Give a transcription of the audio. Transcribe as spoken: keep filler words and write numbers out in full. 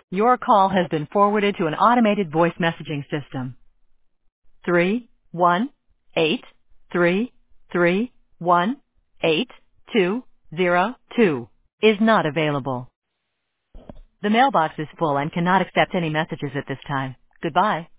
Your call has been forwarded to an automated voice messaging system. Three one eight three three one eight two zero two is not available. The mailbox is full and cannot accept any messages at this time. Goodbye.